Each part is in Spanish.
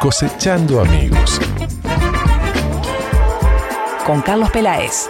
Cosechando amigos. Con Carlos Peláez.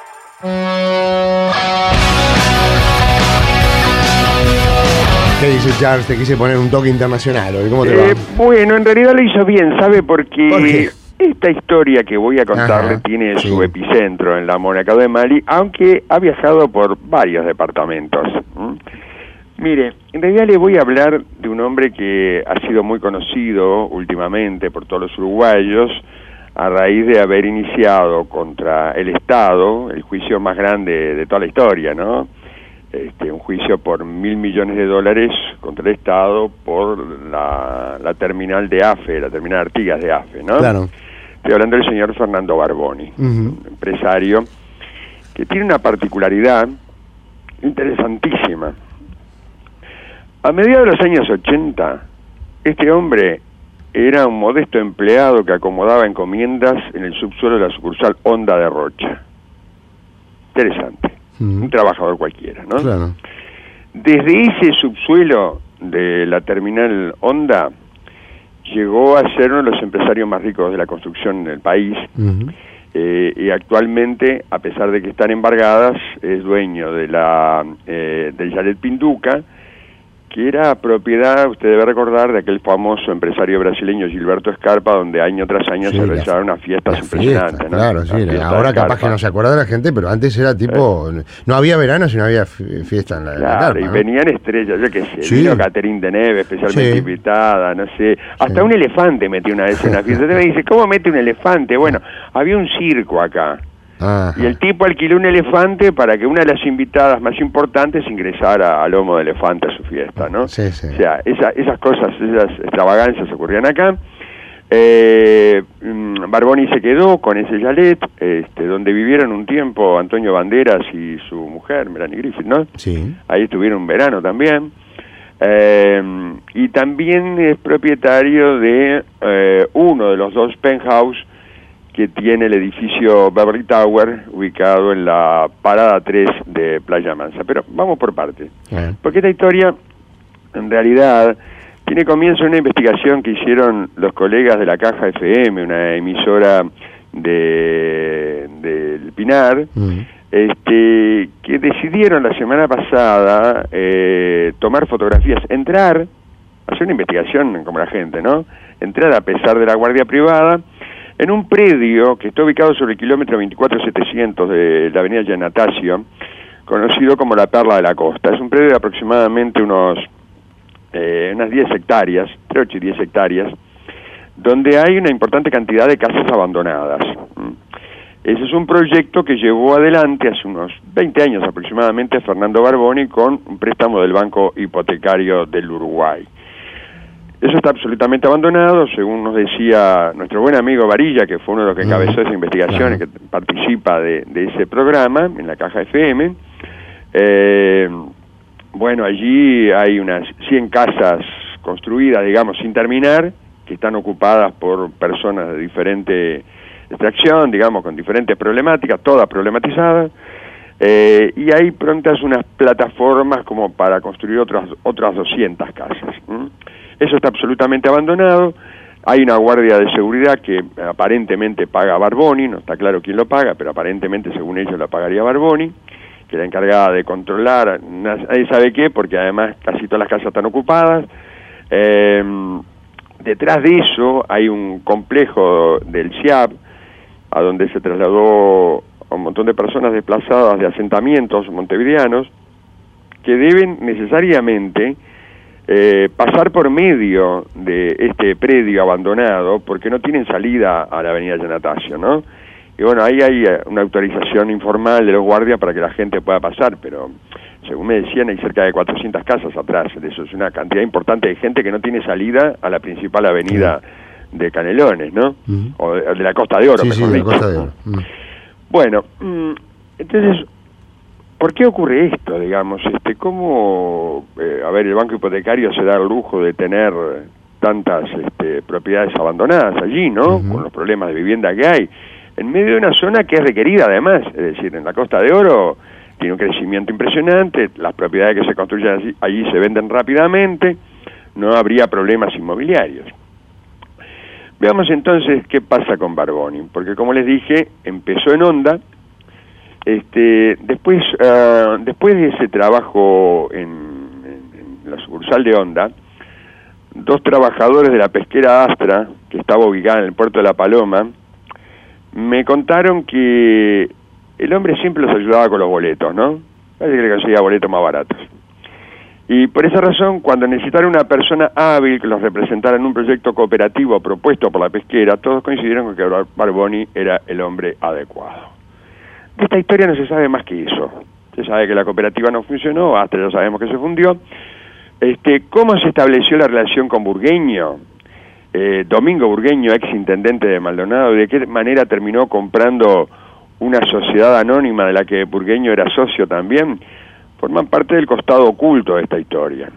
¿Qué dice Charles? Te quise poner un toque internacional hoy. ¿Cómo te va? Bueno, en realidad lo hizo bien, ¿sabe? Porque ¿Por qué? esta historia que voy a contarle tiene su epicentro en la Monacao de Mali, aunque ha viajado por varios departamentos. Mire, en realidad le voy a hablar de un hombre que ha sido muy conocido últimamente por todos los uruguayos a raíz de haber iniciado contra el Estado el juicio más grande de toda la historia, ¿no? Un juicio por $1.000 millones contra el Estado por la terminal de AFE, la terminal Artigas de AFE, ¿no? Claro. Estoy hablando del señor Fernando Barboni, un empresario que tiene una particularidad interesantísima. A mediados de los años 80, este hombre era un modesto empleado que acomodaba encomiendas en el subsuelo de la sucursal Honda de Rocha. Interesante. Un trabajador cualquiera, ¿no? Claro. Desde ese subsuelo de la terminal Honda llegó a ser uno de los empresarios más ricos de la construcción en el país. Y actualmente, a pesar de que están embargadas, es dueño de del Chalet Pinduca, que era propiedad, usted debe recordar, de aquel famoso empresario brasileño Gilberto Scarpa, donde año tras año se realizaban unas fiestas impresionantes, ¿no? Claro, sí. Ahora capaz que no se acuerda de la gente, pero antes era tipo... No había verano si no había fiesta en la carpa, y ¿no? venían estrellas, yo qué sé, vino Catherine Deneuve, especialmente invitada, no sé, hasta un elefante metió una vez en la fiesta. Usted me dice, ¿cómo mete un elefante? Bueno, había un circo acá. Y el tipo alquiló un elefante para que una de las invitadas más importantes ingresara a lomo de elefante a su fiesta, ¿no? Sí, sí. O sea, esas cosas, esas extravagancias ocurrían acá. Barboni se quedó con ese chalet, donde vivieron un tiempo Antonio Banderas y su mujer, Melanie Griffith, ¿no? Sí. Ahí estuvieron un verano también. Y también es propietario de uno de los dos penthouse que tiene el edificio Beverly Tower, ubicado en la parada 3 de Playa Mansa. Pero vamos por partes. Porque esta historia, en realidad, tiene comienzo en una investigación que hicieron los colegas de la Caja FM, una emisora del Pinar, que decidieron la semana pasada tomar fotografías, hacer una investigación como la gente, ¿no? Entrar a pesar de la guardia privada, en un predio que está ubicado sobre el kilómetro 24700 de la avenida Giannatasio, conocido como la Perla de la Costa. Es un predio de aproximadamente unas 10 hectáreas, entre 8 y 10 hectáreas, donde hay una importante cantidad de casas abandonadas. Ese es un proyecto que llevó adelante hace unos 20 años aproximadamente Fernando Barboni con un préstamo del Banco Hipotecario del Uruguay. Eso está absolutamente abandonado, según nos decía nuestro buen amigo Varilla, que fue uno de los que encabezó esa investigación y que participa de ese programa en la Caja FM. Bueno, allí hay unas 100 casas construidas, digamos, sin terminar, que están ocupadas por personas de diferente extracción, digamos, con diferentes problemáticas, todas problematizadas. Y hay prontas unas plataformas como para construir otras 200 casas. Eso está absolutamente abandonado. Hay una guardia de seguridad que aparentemente paga Barboni, no está claro quién lo paga, pero aparentemente según ellos la pagaría Barboni, que era encargada de controlar, nadie sabe qué, porque además casi todas las casas están ocupadas. Detrás de eso hay un complejo del CIAP, a donde se trasladó a un montón de personas desplazadas de asentamientos montevideanos, que deben necesariamente pasar por medio de este predio abandonado, porque no tienen salida a la avenida Giannatasio, ¿no? Y bueno, ahí hay una autorización informal de los guardias para que la gente pueda pasar, pero según me decían hay cerca de 400 casas atrás, eso es una cantidad importante de gente que no tiene salida a la principal avenida de Canelones, ¿no? O de la Costa de Oro, mejor dicho. Costa de Oro. Bueno, entonces, ¿por qué ocurre esto, digamos? ¿Cómo, el Banco Hipotecario se da el lujo de tener tantas propiedades abandonadas allí, ¿no? Con los problemas de vivienda que hay, en medio de una zona que es requerida además, es decir, en la Costa de Oro tiene un crecimiento impresionante, las propiedades que se construyen allí se venden rápidamente, no habría problemas inmobiliarios. Veamos entonces qué pasa con Barboni, porque como les dije, empezó en Honda. Después de ese trabajo en la sucursal de Honda, dos trabajadores de la pesquera Astra, que estaba ubicada en el puerto de La Paloma, me contaron que el hombre siempre los ayudaba con los boletos, ¿no? Parece que le conseguía boletos más baratos. Y por esa razón, cuando necesitaron una persona hábil que los representara en un proyecto cooperativo propuesto por la pesquera, todos coincidieron con que Barboni era el hombre adecuado. De esta historia no se sabe más que eso. Se sabe que la cooperativa no funcionó, hasta ya sabemos que se fundió. ¿Cómo se estableció la relación con Burgueño? Domingo Burgueño, ex intendente de Maldonado, ¿de qué manera terminó comprando una sociedad anónima de la que Burgueño era socio también? Forman parte del costado oculto de esta historia.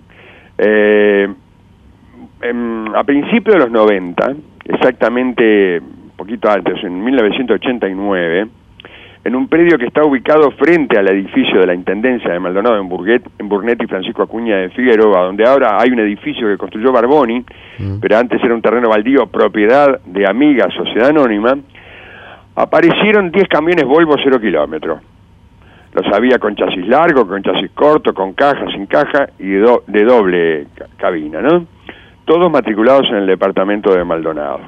A principios de los 90, exactamente un poquito antes, en 1989, en un predio que está ubicado frente al edificio de la Intendencia de Maldonado, en Burnet y Francisco Acuña de Figueroa, donde ahora hay un edificio que construyó Barboni, pero antes era un terreno baldío propiedad de Amiga Sociedad Anónima, aparecieron 10 camiones Volvo 0 kilómetros. Los había con chasis largo, con chasis corto, con caja, sin caja y de doble cabina, ¿no? Todos matriculados en el departamento de Maldonado.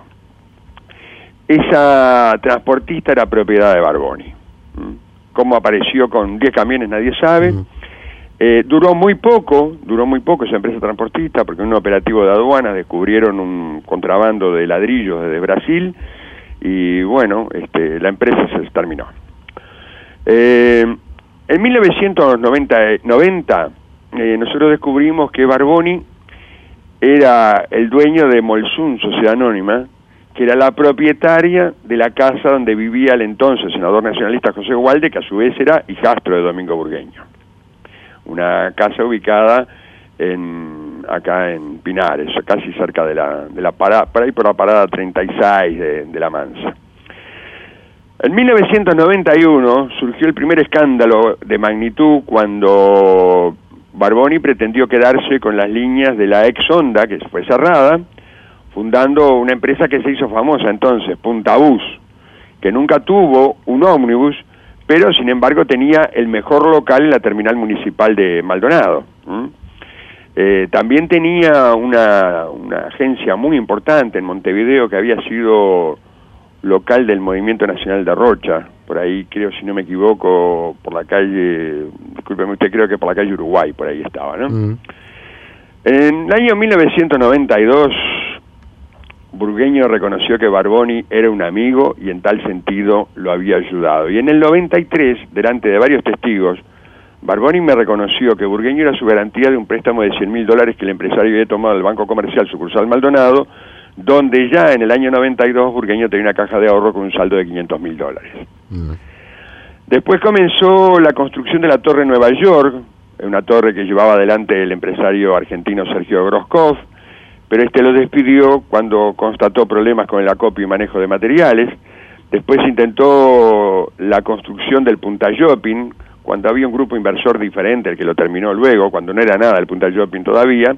Esa transportista era propiedad de Barboni. Cómo apareció con 10 camiones nadie sabe. Duró muy poco esa empresa transportista, porque en un operativo de aduanas descubrieron un contrabando de ladrillos desde Brasil y bueno, la empresa se terminó. En 1990 nosotros descubrimos que Barboni era el dueño de Molsun, Sociedad Anónima, que era la propietaria de la casa donde vivía el entonces senador nacionalista José Gualde, que a su vez era hijastro de Domingo Burgueño. Una casa ubicada acá en Pinares, casi cerca de la parada, por ahí por la parada 36 de La Mansa. En 1991 surgió el primer escándalo de magnitud cuando Barboni pretendió quedarse con las líneas de la ex Honda, que fue cerrada, fundando una empresa que se hizo famosa entonces, Punta Bus, que nunca tuvo un ómnibus, pero sin embargo tenía el mejor local en la terminal municipal de Maldonado. También tenía una agencia muy importante en Montevideo que había sido local del Movimiento Nacional de Rocha, por ahí creo, si no me equivoco, por la calle, discúlpeme usted, creo que por la calle Uruguay, por ahí estaba, ¿no? En el año 1992, Burgueño reconoció que Barboni era un amigo y en tal sentido lo había ayudado. Y en el 93, delante de varios testigos, Barboni me reconoció que Burgueño era su garantía de un préstamo de $100.000 que el empresario había tomado del Banco Comercial Sucursal Maldonado, donde ya en el año 92 Burgueño tenía una caja de ahorro con un saldo de $500.000. Después comenzó la construcción de la Torre Nueva York, una torre que llevaba adelante el empresario argentino Sergio Groskov, pero lo despidió cuando constató problemas con el acopio y manejo de materiales. Después intentó la construcción del Punta Shopping, cuando había un grupo inversor diferente, el que lo terminó luego, cuando no era nada el Punta Shopping todavía,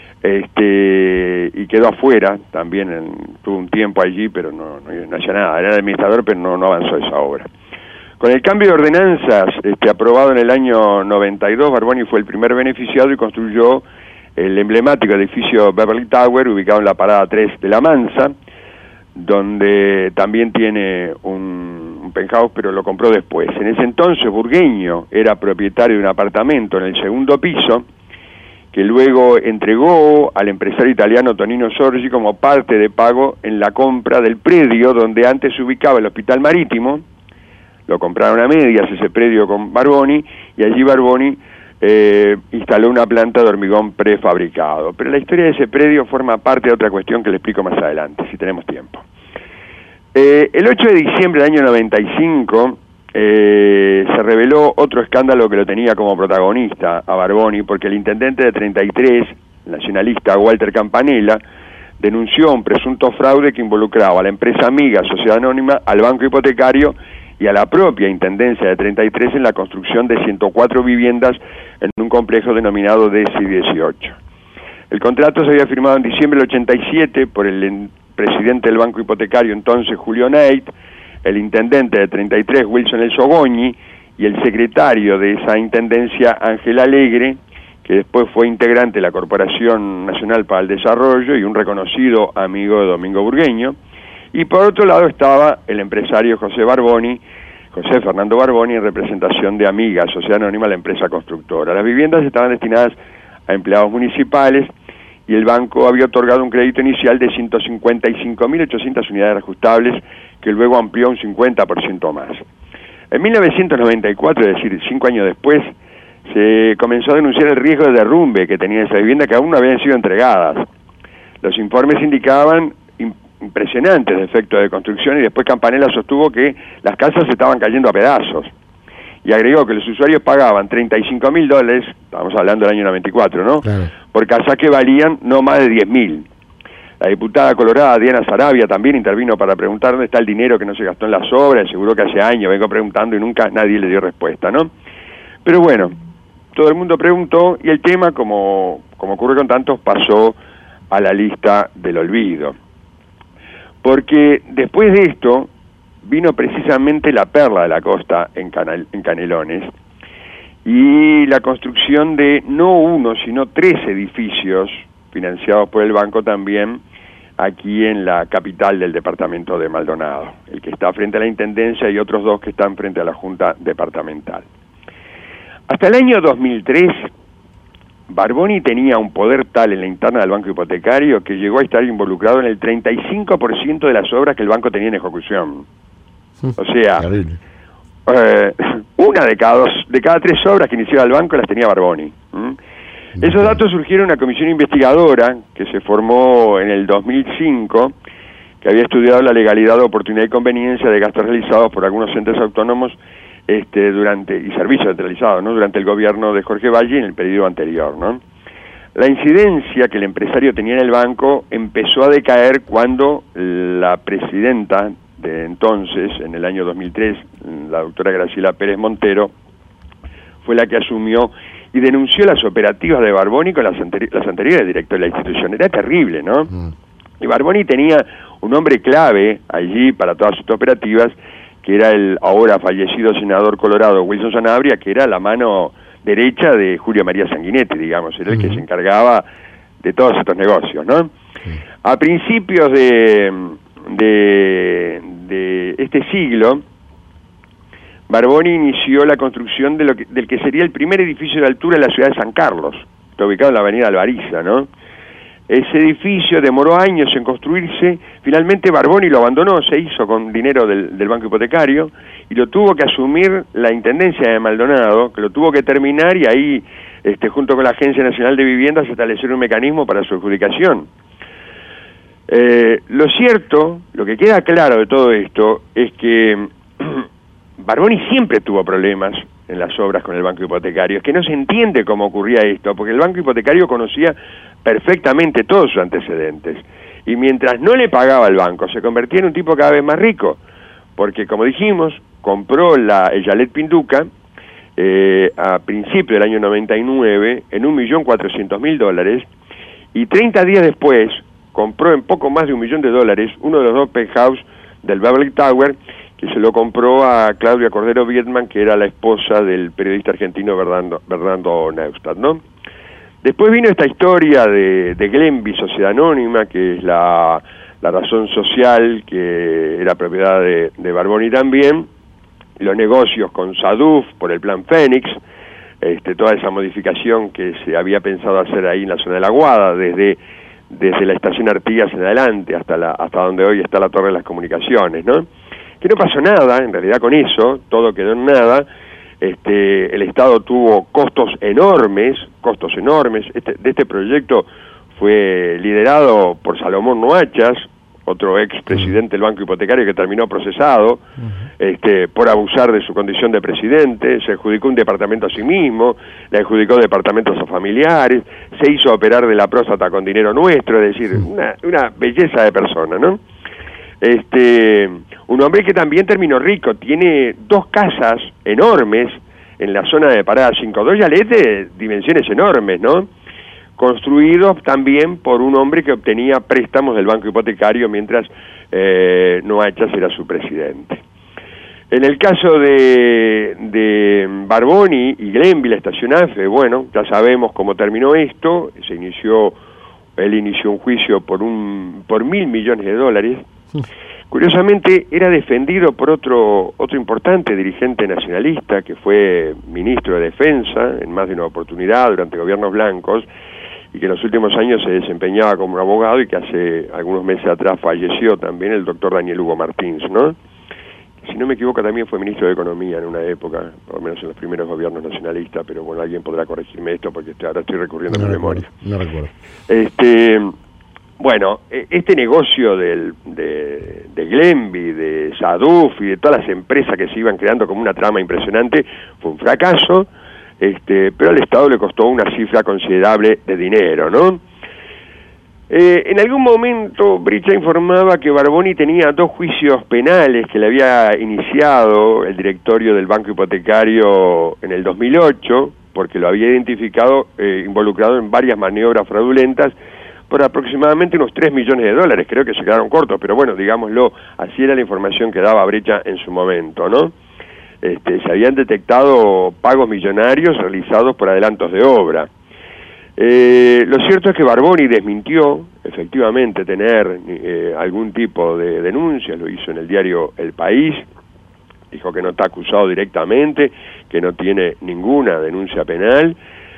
y quedó afuera, también tuvo un tiempo allí, pero no hacía nada, era el administrador, pero no avanzó esa obra. Con el cambio de ordenanzas aprobado en el año 92, Barboni fue el primer beneficiado y construyó el emblemático edificio Beverly Tower, ubicado en la parada 3 de La Mansa, donde también tiene un penthouse, pero lo compró después. En ese entonces Burgueño era propietario de un apartamento en el segundo piso, que luego entregó al empresario italiano Tonino Sorgi como parte de pago en la compra del predio donde antes se ubicaba el Hospital Marítimo. Lo compraron a medias ese predio con Barboni, y allí Barboni instaló una planta de hormigón prefabricado. Pero la historia de ese predio forma parte de otra cuestión que le explico más adelante, si tenemos tiempo. El 8 de diciembre del año 95 se reveló otro escándalo que lo tenía como protagonista a Barboni, porque el intendente de 33, nacionalista Walter Campanella, denunció un presunto fraude que involucraba a la empresa Amiga Sociedad Anónima, al banco hipotecario y a la propia Intendencia de 33 en la construcción de 104 viviendas en un complejo denominado DC 18. El contrato se había firmado en diciembre del 87 por el presidente del Banco Hipotecario entonces, Julio Neit, el intendente de 33, Wilson El Sogoñi, y el secretario de esa intendencia, Ángel Alegre, que después fue integrante de la Corporación Nacional para el Desarrollo y un reconocido amigo de Domingo Burgueño. Y por otro lado estaba el empresario José Fernando Barboni, en representación de Amiga, Sociedad Anónima, la empresa constructora. Las viviendas estaban destinadas a empleados municipales y el banco había otorgado un crédito inicial de 155.800 unidades reajustables, que luego amplió un 50% más. En 1994, es decir, 5 años después, se comenzó a denunciar el riesgo de derrumbe que tenía esa vivienda, que aún no habían sido entregadas. Los informes indicaban impresionantes defectos de construcción, y después Campanella sostuvo que las casas se estaban cayendo a pedazos. Y agregó que los usuarios pagaban $35.000, estamos hablando del año 94, ¿no? Claro. Por casas que valían no más de 10.000. La diputada colorada Diana Sarabia también intervino para preguntar dónde está el dinero que no se gastó en las obras. Aseguró que hace años vengo preguntando y nunca nadie le dio respuesta, ¿no? Pero bueno, todo el mundo preguntó y el tema, como ocurre con tantos, pasó a la lista del olvido. Porque después de esto vino precisamente la perla de la costa en Canelones, y la construcción de no uno, sino 3 edificios financiados por el banco también, aquí en la capital del departamento de Maldonado, el que está frente a la Intendencia y otros 2 que están frente a la Junta Departamental. Hasta el año 2003, Barboni tenía un poder tal en la interna del Banco Hipotecario que llegó a estar involucrado en el 35% de las obras que el banco tenía en ejecución. O sea, una de cada 3 obras que iniciaba el banco las tenía Barboni. Esos datos surgieron en una comisión investigadora que se formó en el 2005, que había estudiado la legalidad, oportunidad y conveniencia de gastos realizados por algunos entes autónomos y servicios centralizados, ¿no?, durante el gobierno de Jorge Valle en el periodo anterior, ¿no? La incidencia que el empresario tenía en el banco empezó a decaer cuando la presidenta de entonces, en el año 2003, la doctora Graciela Pérez Montero, fue la que asumió y denunció las operativas de Barboni con las anteriores directores de la institución. Era terrible, ¿no? Y Barboni tenía un hombre clave allí para todas sus operativas, que era el ahora fallecido senador colorado Wilson Sanabria, que era la mano derecha de Julio María Sanguinetti, digamos, era el que se encargaba de todos estos negocios, ¿no? A principios de este siglo, Barboni inició la construcción del que sería el primer edificio de altura en la ciudad de San Carlos, está ubicado en la avenida Alvariza, ¿no? Ese edificio demoró años en construirse, finalmente Barboni lo abandonó, se hizo con dinero del Banco Hipotecario, y lo tuvo que asumir la Intendencia de Maldonado, que lo tuvo que terminar, y ahí, junto con la Agencia Nacional de Viviendas, se estableció un mecanismo para su adjudicación. Lo cierto, lo que queda claro de todo esto, es que Barboni siempre tuvo problemas en las obras con el Banco Hipotecario. Es que no se entiende cómo ocurría esto, porque el Banco Hipotecario conocía perfectamente todos sus antecedentes. Y mientras no le pagaba al banco, se convertía en un tipo cada vez más rico. Porque, como dijimos, compró el Chalet Pinduca a principios del año 99 en $1.400.000, y 30 días después compró en poco más de $1 millón uno de los 2 penthouse del Beverly Tower, que se lo compró a Claudia Cordero Vietman, que era la esposa del periodista argentino Bernardo Neustadt, ¿no? Después vino esta historia de Glenby, Sociedad Anónima, que es la razón social, que era propiedad de Barboni también, los negocios con Saduf por el Plan Fénix, toda esa modificación que se había pensado hacer ahí en la zona de la Guada, desde la estación Artigas en adelante hasta donde hoy está la Torre de las Comunicaciones, ¿no? Que no pasó nada, en realidad, con eso, todo quedó en nada. El Estado tuvo costos enormes. De este proyecto fue liderado por Salomón Noachas, otro ex presidente del Banco Hipotecario que terminó procesado por abusar de su condición de presidente. Se adjudicó un departamento a sí mismo, le adjudicó departamentos a familiares, se hizo operar de la próstata con dinero nuestro, es decir, una belleza de persona, ¿no? Un hombre que también terminó rico, tiene 2 casas enormes en la zona de Parada 5, 2 chalets de dimensiones enormes, ¿no? construidos también por un hombre que obtenía préstamos del banco hipotecario mientras Noachas era su presidente. En el caso de Barboni y Glenville, la estación AFE, bueno, ya sabemos cómo terminó esto. Él inició un juicio por $1.000 millones. Curiosamente, era defendido por otro importante dirigente nacionalista, que fue ministro de Defensa en más de una oportunidad durante gobiernos blancos, y que en los últimos años se desempeñaba como abogado y que hace algunos meses atrás falleció también, el doctor Daniel Hugo Martins, ¿no? Si no me equivoco, también fue ministro de Economía en una época, por lo menos en los primeros gobiernos nacionalistas, pero bueno, alguien podrá corregirme esto porque ahora estoy recurriendo a mi memoria. No recuerdo. Bueno, este negocio de Glenville, de Saduf y de todas las empresas que se iban creando como una trama impresionante, fue un fracaso, pero al Estado le costó una cifra considerable de dinero, ¿no? En algún momento Bricha informaba que Barboni tenía 2 juicios penales que le había iniciado el directorio del Banco Hipotecario en el 2008, porque lo había identificado involucrado en varias maniobras fraudulentas por aproximadamente unos $3 millones. Creo que se quedaron cortos, pero bueno, digámoslo, así era la información que daba Brecha en su momento, ¿no? Se habían detectado pagos millonarios realizados por adelantos de obra. Lo cierto es que Barboni desmintió efectivamente tener algún tipo de denuncia, lo hizo en el diario El País, dijo que no está acusado directamente, que no tiene ninguna denuncia penal,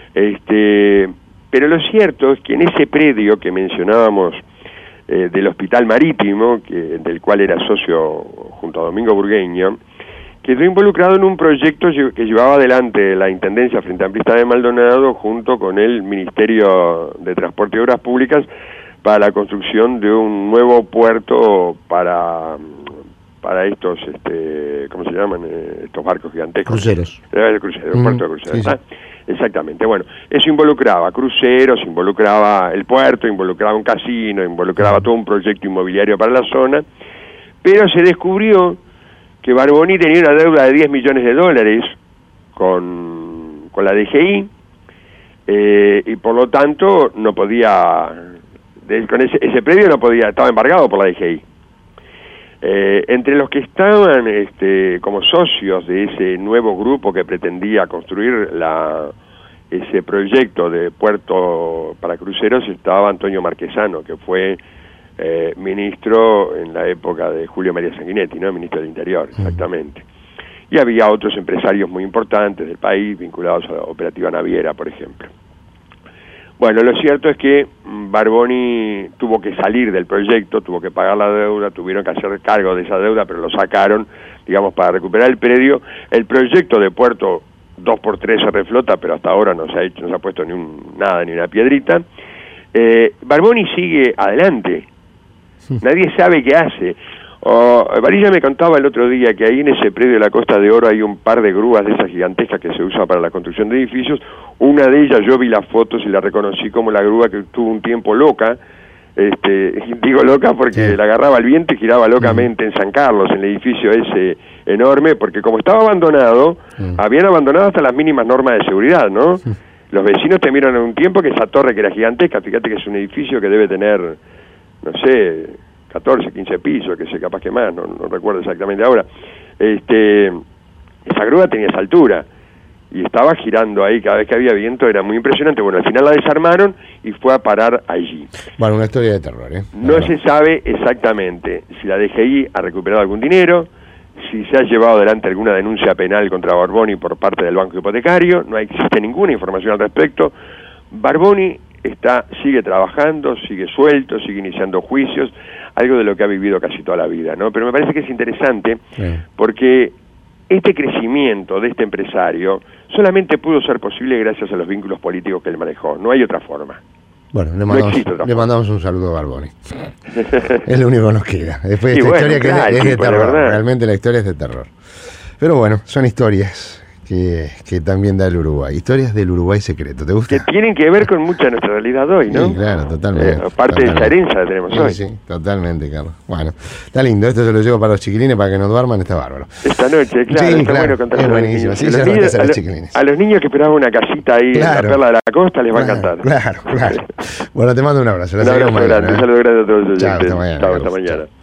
pero lo cierto es que en ese predio que mencionábamos del Hospital Marítimo, del cual era socio junto a Domingo Burgueño, quedó involucrado en un proyecto que llevaba adelante la Intendencia Frente Amplista de Maldonado junto con el Ministerio de Transporte y Obras Públicas para la construcción de un nuevo puerto para estos, ¿cómo se llaman? Estos barcos gigantescos. Cruceros. Un puerto de cruceros. Sí, sí. Exactamente. Bueno, eso involucraba cruceros, involucraba el puerto, involucraba un casino, involucraba todo un proyecto inmobiliario para la zona, pero se descubrió que Barboni tenía una deuda de $10 millones con la DGI, y por lo tanto no podía, con ese predio no podía, estaba embargado por la DGI. Entre los que estaban como socios de ese nuevo grupo que pretendía construir ese proyecto de puerto para cruceros estaba Antonio Marquesano, que fue ministro en la época de Julio María Sanguinetti, ¿no? Ministro del Interior, exactamente. Y había otros empresarios muy importantes del país vinculados a la operativa naviera, por ejemplo. Bueno, lo cierto es que Barboni tuvo que salir del proyecto, tuvo que pagar la deuda, tuvieron que hacer cargo de esa deuda, pero lo sacaron, digamos, para recuperar el predio. El proyecto de puerto 2x3 se reflota, pero hasta ahora no se ha puesto ni una piedrita. Barboni sigue adelante. Nadie sabe qué hace. Varilla me contaba el otro día que ahí en ese predio de la Costa de Oro hay un par de grúas de esas gigantescas que se usan para la construcción de edificios. Una de ellas, yo vi las fotos y la reconocí como la grúa que tuvo un tiempo loca. Digo loca porque la agarraba el viento y giraba locamente en San Carlos, en el edificio ese enorme, porque como estaba abandonado, habían abandonado hasta las mínimas normas de seguridad, ¿no? Los vecinos temieron en un tiempo que esa torre que era gigantesca, fíjate que es un edificio que debe tener, no sé, 14, 15 pisos, que sé, capaz que más, no recuerdo exactamente ahora. Esa grúa tenía esa altura y estaba girando ahí cada vez que había viento, era muy impresionante. Bueno, al final la desarmaron y fue a parar allí. Bueno, una historia de terror, ¿eh? No se sabe exactamente si la DGI ha recuperado algún dinero, si se ha llevado adelante alguna denuncia penal contra Barboni por parte del Banco Hipotecario, no existe ninguna información al respecto. Barboni sigue trabajando, sigue suelto, sigue iniciando juicios, algo de lo que ha vivido casi toda la vida, ¿no? Pero me parece que es interesante porque este crecimiento de este empresario solamente pudo ser posible gracias a los vínculos políticos que él manejó, no hay otra forma. Bueno, le mandamos un saludo a Barboni. Es lo único que nos queda. Después de esta historia que es de terror, realmente la historia es de terror. Pero bueno, son historias que también da el Uruguay. Historias del Uruguay secreto, ¿te gusta? Que tienen que ver con mucha de nuestra realidad hoy, ¿no? Sí, claro, totalmente. Aparte de esa herencia que tenemos hoy. Sí, totalmente, Carlos. Bueno, está lindo, esto se lo llevo para los chiquilines para que no duerman, está bárbaro. Esta noche, claro, sí, está bueno contar es a los buenísimo, niños. sí, A los niños que esperaban una casita ahí en la Perla de la Costa les va a encantar. Claro. Bueno, te mando un abrazo. Un abrazo grande, un saludo grande a todos. Chao, hasta mañana. Hasta mañana.